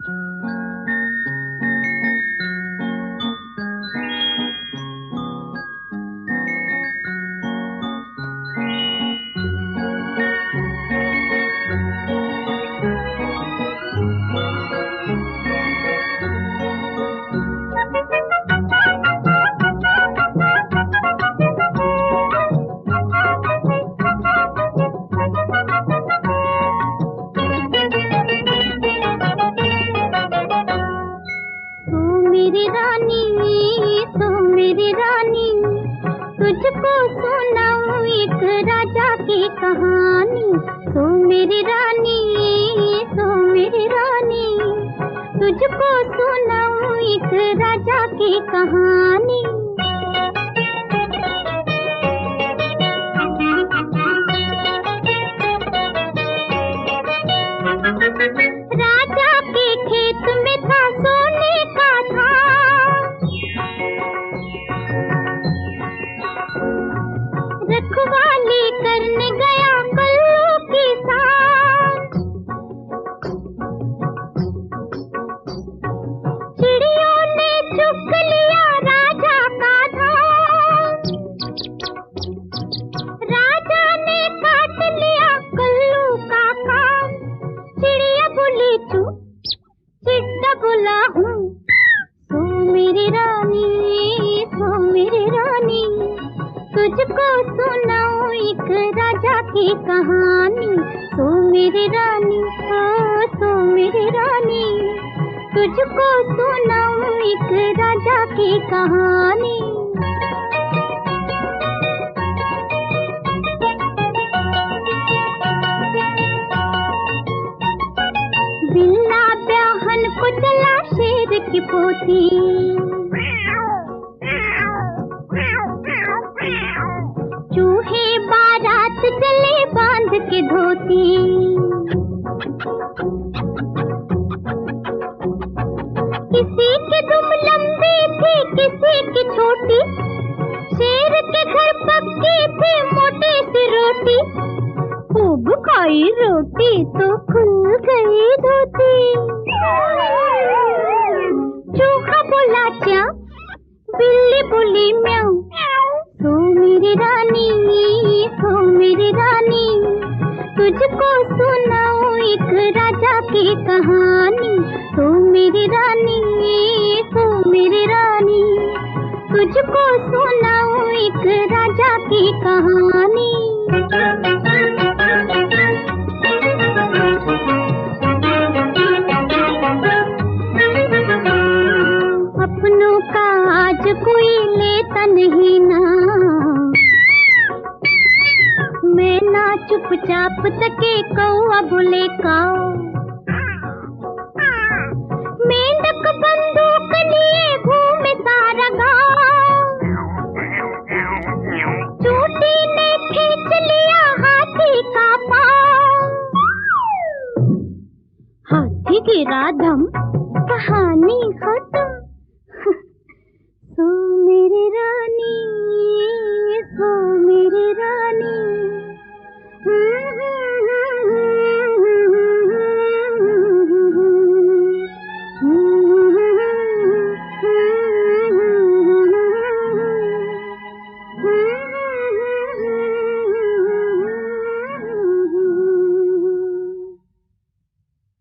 तुझको सुनाऊं एक राजा की कहानी। सो मेरी रानी, सो मेरी रानी, तुझको सुनाऊं एक राजा की कहानी। राजा के खेत में था सोने का धान, रखवाली करने गया कल्लू के साथ। चिड़ियों ने चुग लिया राजा का धान, राजा ने काट लिया कल्लू का कान। चिड़िया बोली चुप, चिट्टा बोला हूँ। सो मेरी रानी, सो मेरी रानी, तुझको सुनाऊं एक राजा की कहानी। सो मेरी रानी, ओ सो मेरी रानी, तुझको सुनाऊं एक राजा की कहानी। बिल्ला ब्याहन को चला शेर की पोती, चूहे बारात चले बांध के धोती। किसी की दुम लंबी थी, किसी की छोटी, शेर के घर पक्की थी मोटी सी रोटी। खूब खाई रोटी तो खुल गई धोती। चूहा बोला च्या, बिल्ली बोली म्याऊं। सो मेरी रानी, सो मेरी रानी, तुझको सुनाऊं एक राजा की कहानी। सो मेरी रानी, सो मेरी रानी, तुझको सुनाऊं एक राजा की कहानी। अपनों का आज कोई लेता नहीं ना, मैं ना चुपचाप तके कौआ बोले काऊ। मेंढक बंदूक लिए घूमे सारा गाँव, चूटी ने खींच लिया हाथी का पाँव। हाथी गिरा धम, कहानी खत्म।